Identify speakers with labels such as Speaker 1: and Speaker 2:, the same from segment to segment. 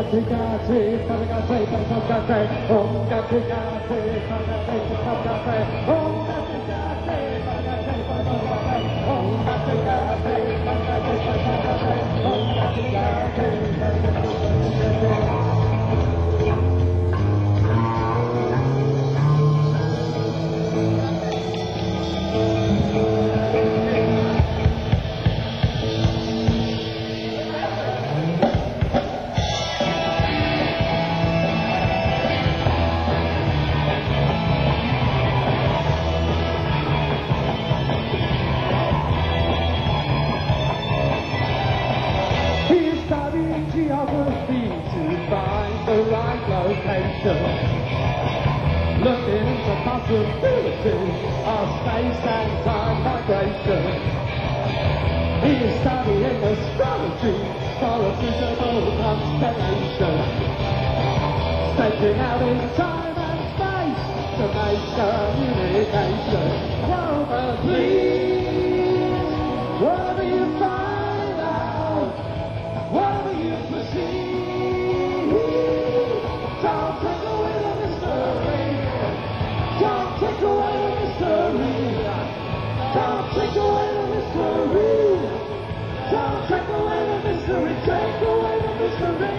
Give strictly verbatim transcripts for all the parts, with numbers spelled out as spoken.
Speaker 1: Looking into possibilities of space and time migration. He is studying astrology for a visible constellation, stretching out in time and space to make communication. Well, but please, what do you find out? What do you perceive? Don't take away the mystery. Don't take away the mystery. Don't take away the mystery. Don't take away the mystery. Take away the mystery.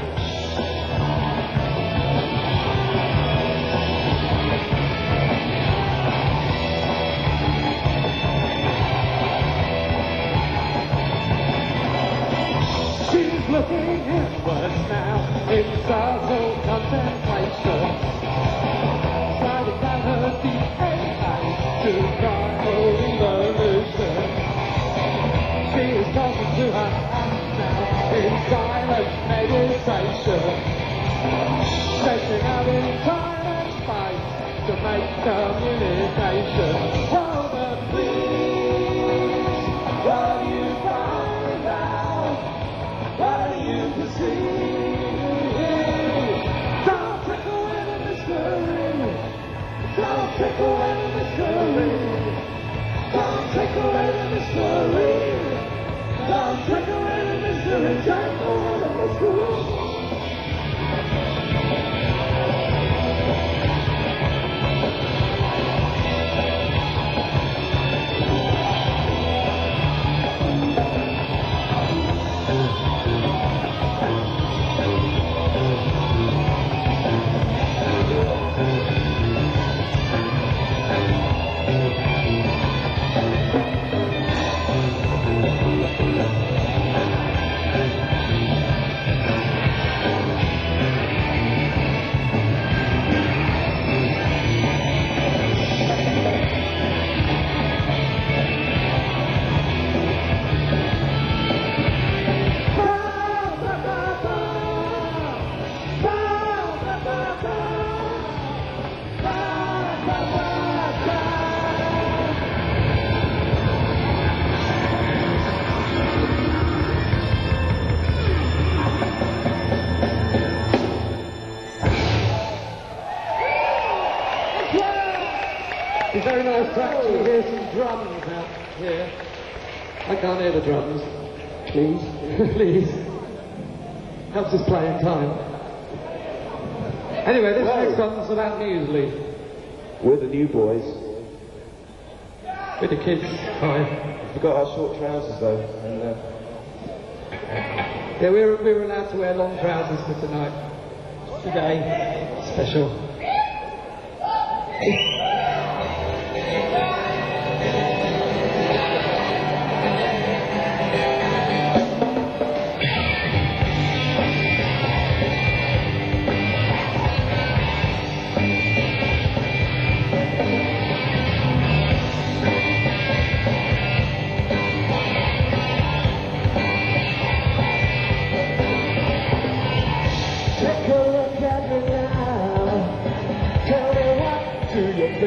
Speaker 1: She's looking inwards now in subtle contemplation, sliding down her deep insight to rival evolution. She is talking to her hands now in silent meditation, stretching out in time and space to make communication. Oh, but please, what do you find out? What do you perceive? Don't take away the mystery. Don't take away the mystery. Don't take away the mystery. Don't take away the mystery. Take away the mystery. It's very nice to actually hear some drums out here. I can't hear the drums. Please, please. Helps us play in time. Anyway, this
Speaker 2: Whoa.
Speaker 1: next song's about Muesli.
Speaker 2: We're the new boys.
Speaker 1: With the kids. Hi.
Speaker 2: Forgot our short trousers though. And, uh...
Speaker 1: Yeah, we were, we were allowed to wear long trousers for tonight. Today. Special. Take a look at me now. Tell me what do you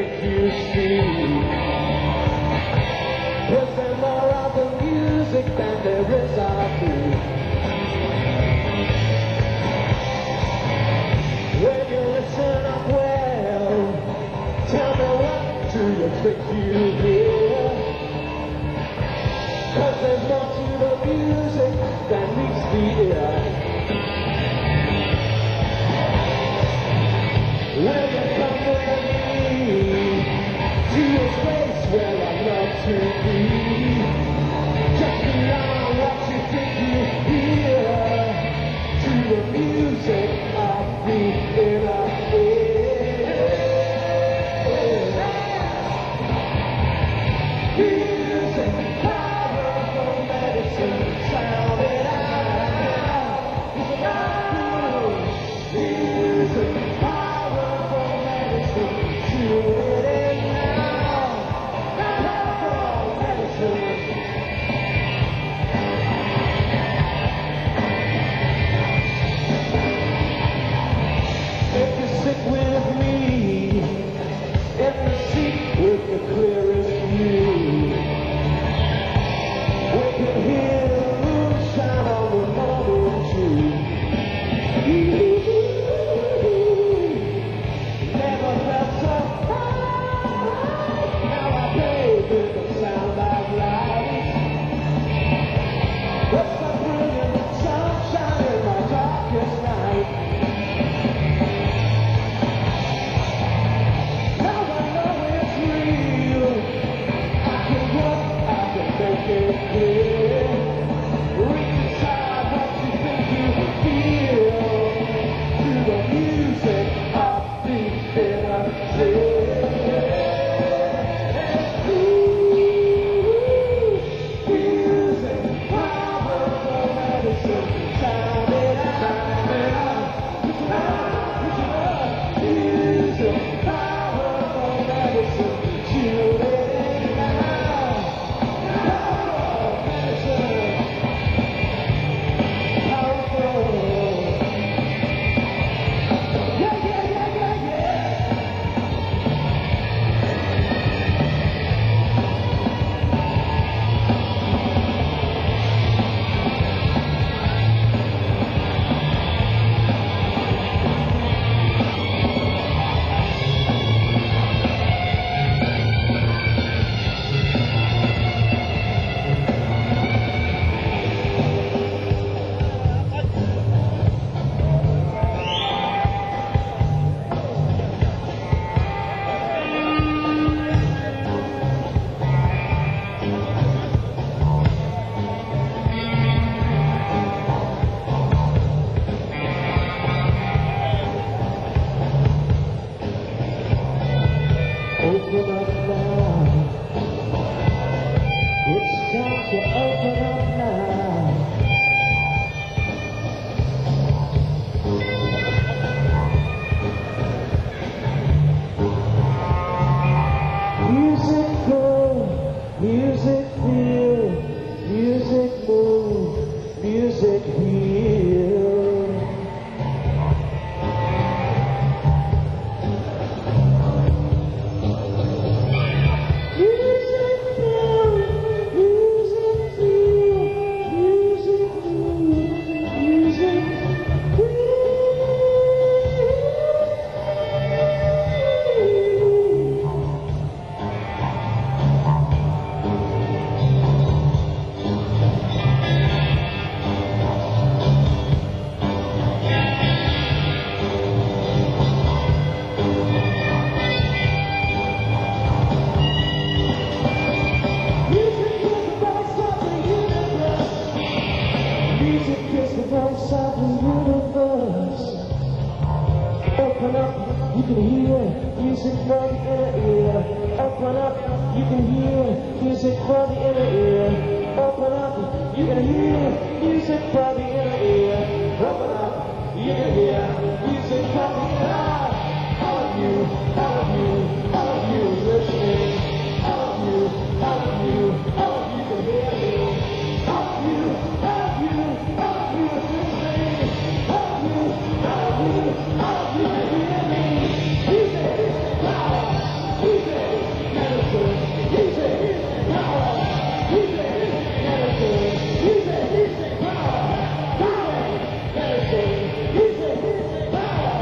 Speaker 1: you can hear music for the inner ear. Open up, you can hear music for the inner ear. Open up, you can hear music for the inner ear. Open up, you can hear music for the inner ear. All of you, all of you, all of you listening. All of you, all of you, all of you can hear me. All of you, all of you, all of you listening. All of you, all of you, all of you can hear me. Music is power. Music is medicine. Music is power. Music is medicine. Music is power. Power is medicine. Music is power.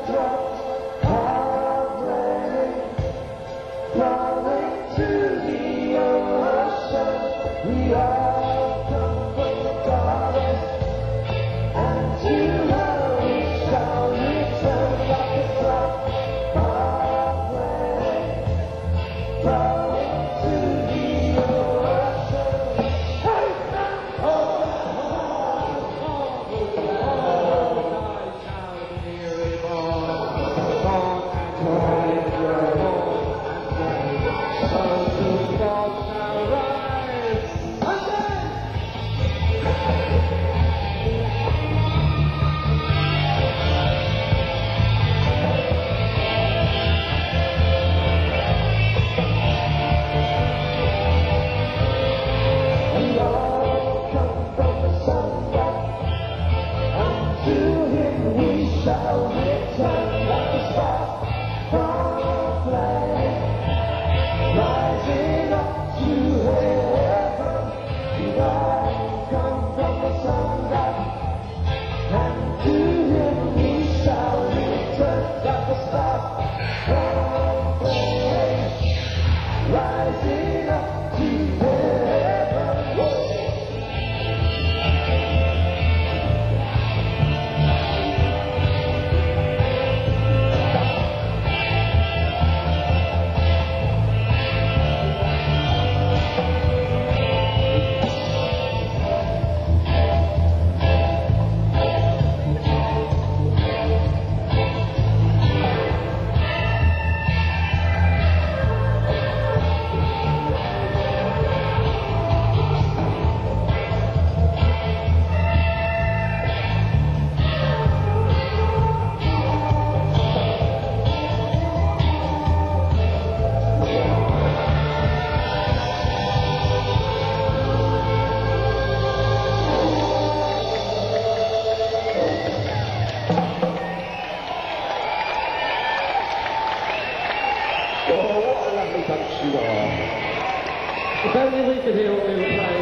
Speaker 1: If only we could hear what we were playing.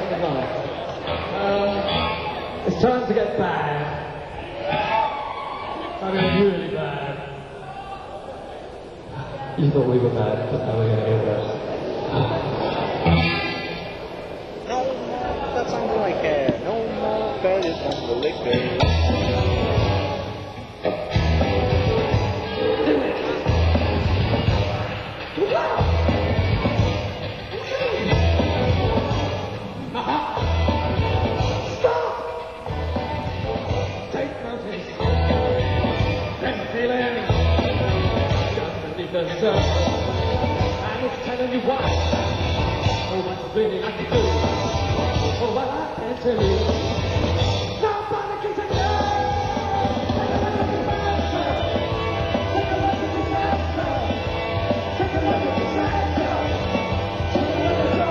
Speaker 1: Um, it's time to get bad. I mean, really bad. You thought we were bad, but now we're going to hear that.
Speaker 3: No more, that sounds like uh, no more failures from the liquor.
Speaker 1: So, and it's telling you why. Oh, what's really I can do. Oh, what I can tell you. Nobody can tell you. Take a look at disaster. Take a look at disaster. Take a look at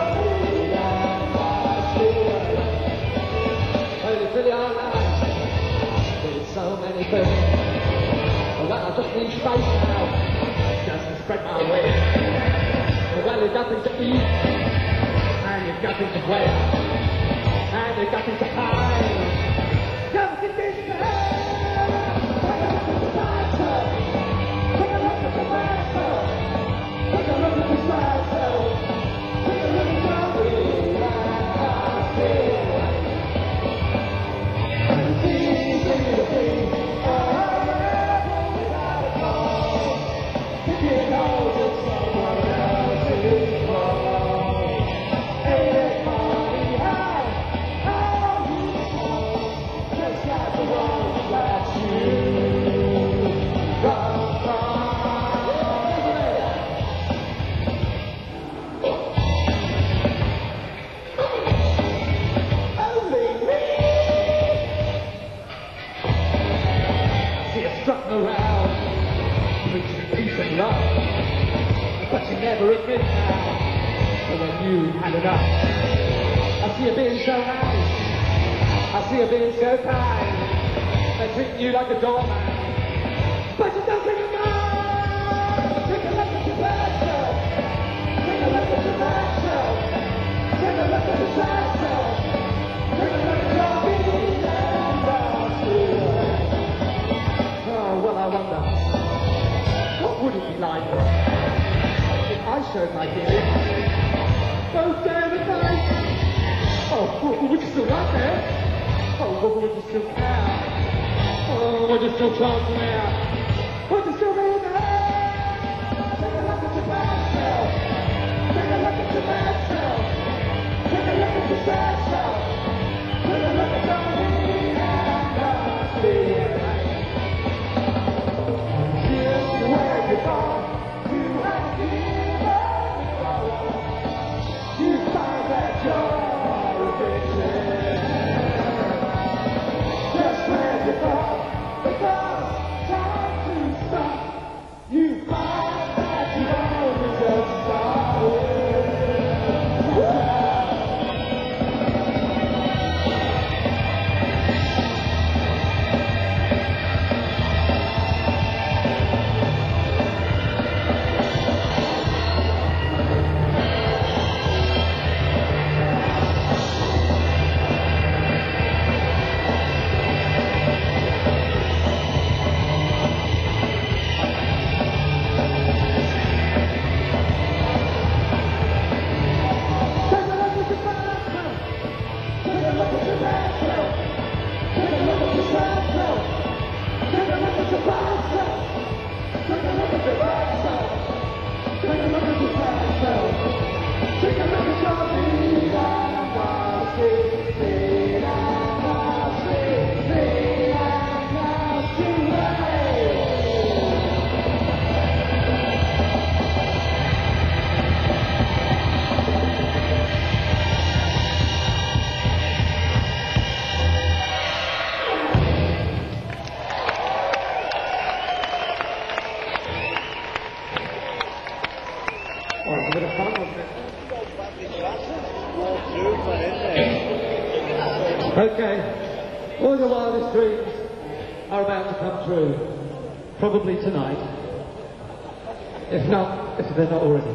Speaker 1: disaster. Only really all night. There's so many things. Well, I just need space now. Just to spread my wings. Well, you've got things to eat, and you've got things to wear, and you've got things to hide. Just get this bad. Take a look at the disaster. Take a look at the disaster. Take a look at the disaster. Take a look at the disaster. It's easy to be. Strutting around, preaching peace and love, but you never admit now, so when you had enough. I see you being so nice, I see you being so kind, they treat you like a doorman, but you don't think of mine. Take a look at your disaster, take a look at your disaster, take a look at your disaster, take a look at your being and well, I wonder. would be like if I showed my feelings both day and night. Oh, would you still like that? Oh, would you still care? Oh, would you still chance there? Would you still be there? Take a look at your bad self. Take a look at your bad self. Take a look at your bad self. Take a look at your me and the feeling. Just where you are, you have given up. You find that you're a victim. Just where you are, the first time to stop. You find that you only just started. Okay, all your wildest dreams are about to come true. Probably tonight. If not, if they're not already.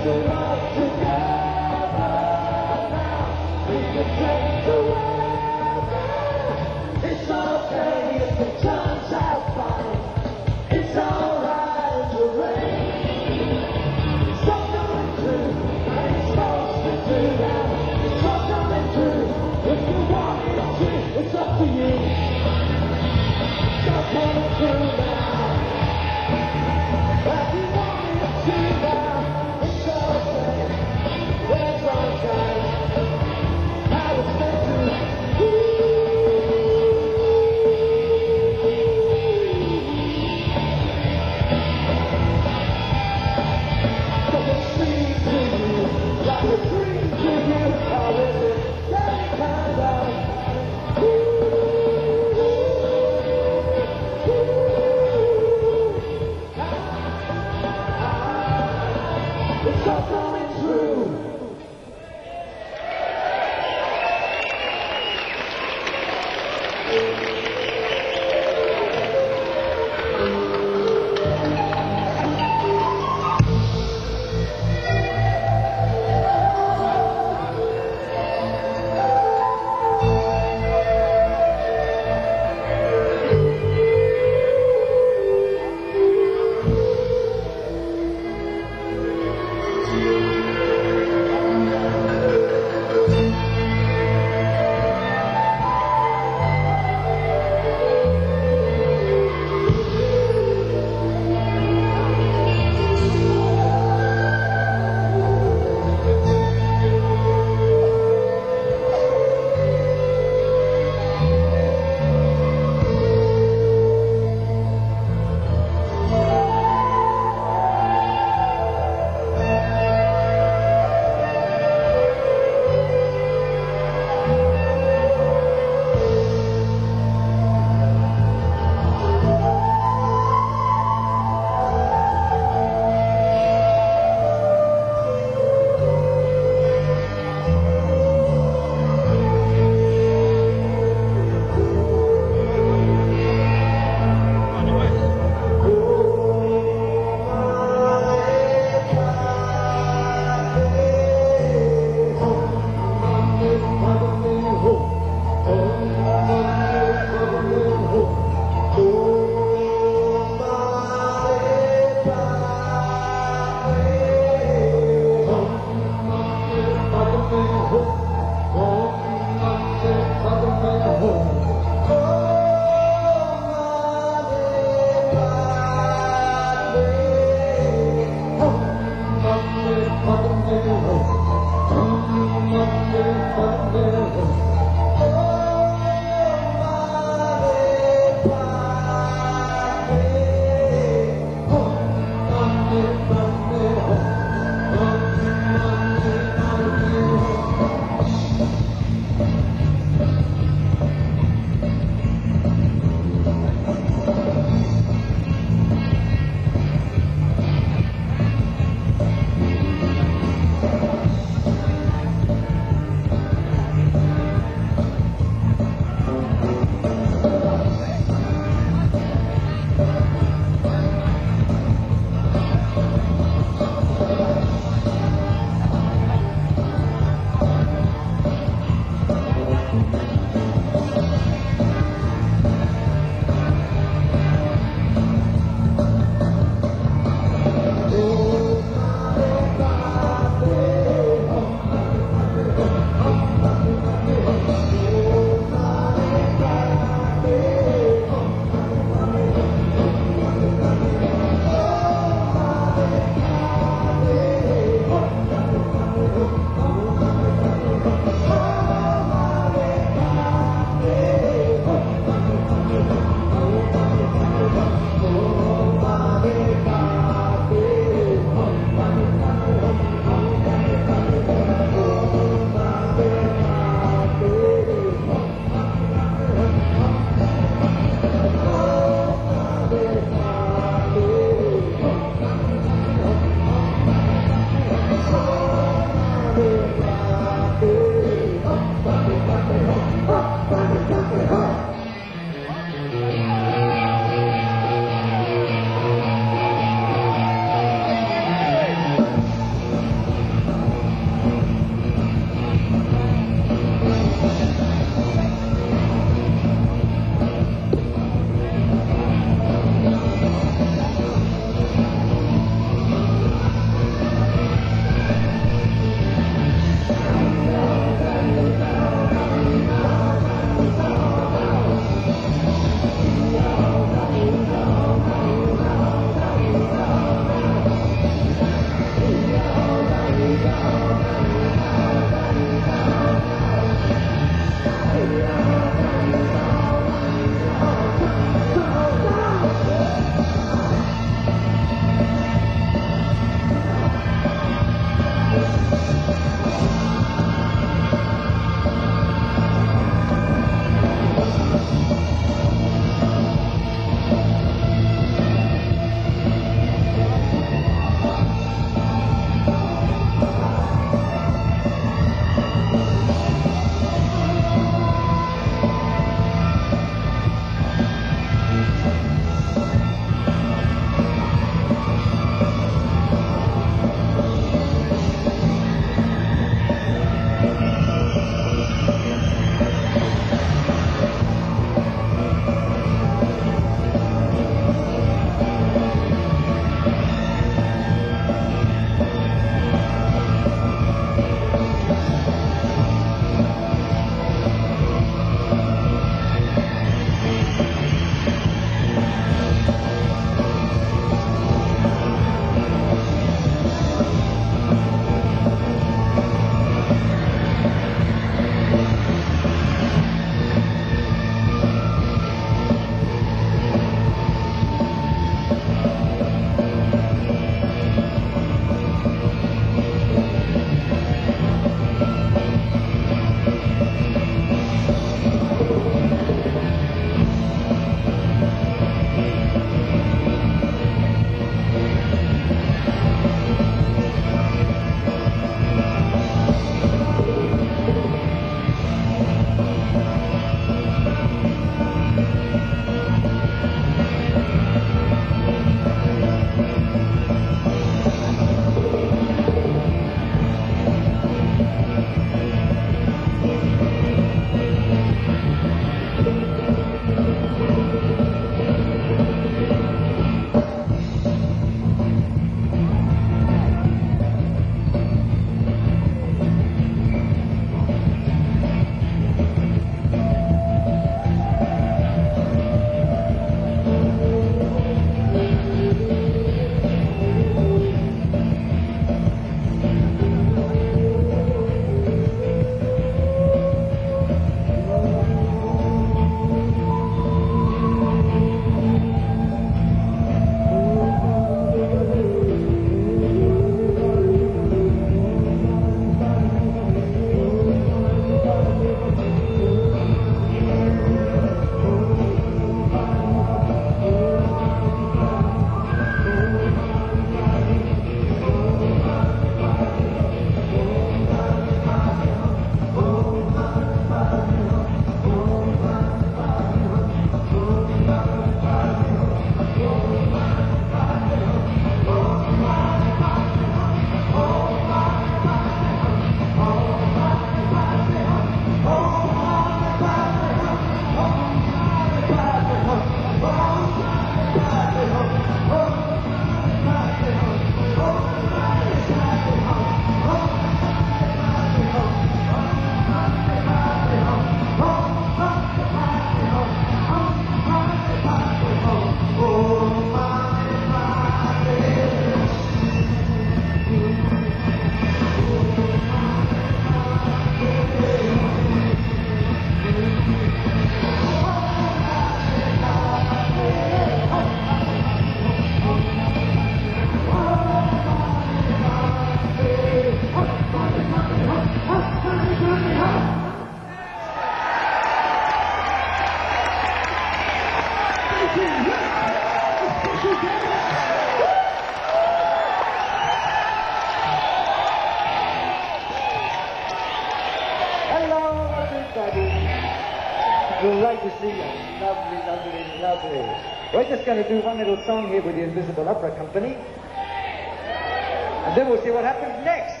Speaker 4: Great to see you. Lovely, lovely, lovely. We're just going to do one little song here with the Invisible Opera Company. And then we'll see what happens next.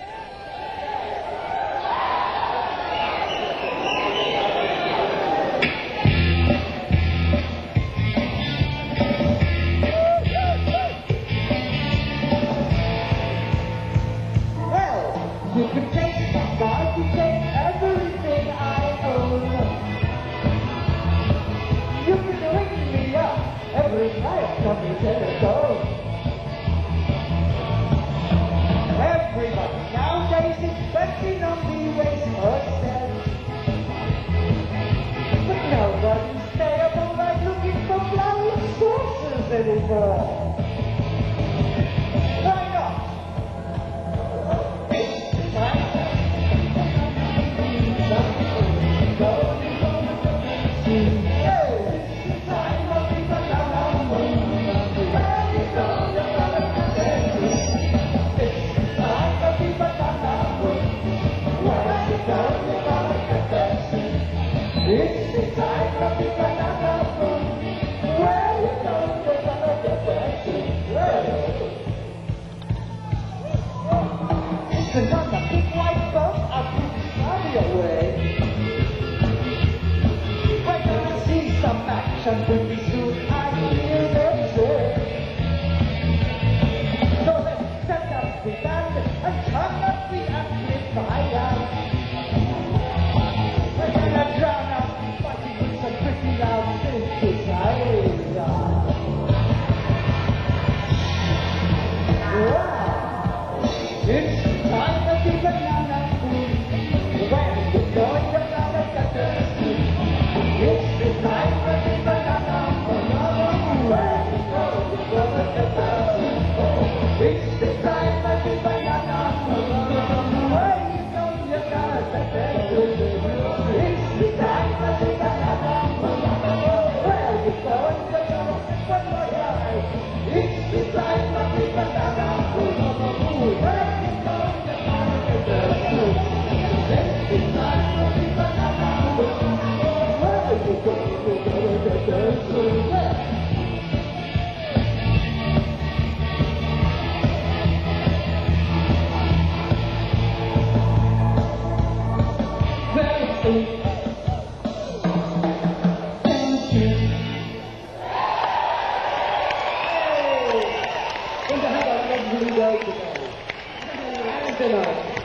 Speaker 1: You can take my God, you take everything I own. You can wake me up every night from your telephone. Everybody nowadays is betting on me waste herself. But nobody's stayable like looking for flying saucers anymore. Why not? It's the time of the banana boom. Where you go, you're gonna get dancing. And on the big white boat, I'll put the money away. We're gonna see some action pretty soon, I hear them say. So let's set up the band and turn up the amplifier. We're gonna drown out fighting with some pretty loud synthesizer. Wow! It's time to be banana food. When you know you're gonna get thirsty. It's the time to be banana food. When you know you're gonna get thirsty. It's the time to be banana food. When you know you're gonna get thirsty. It's the time to be banana food. Where you going? You're gonna get one more time. It's the time to be banana food. Where you going? You're gonna get thirsty. It's the time to be banana food. Where you going? You're gonna get thirsty. Hey! Going to have a lovely day today. And tonight.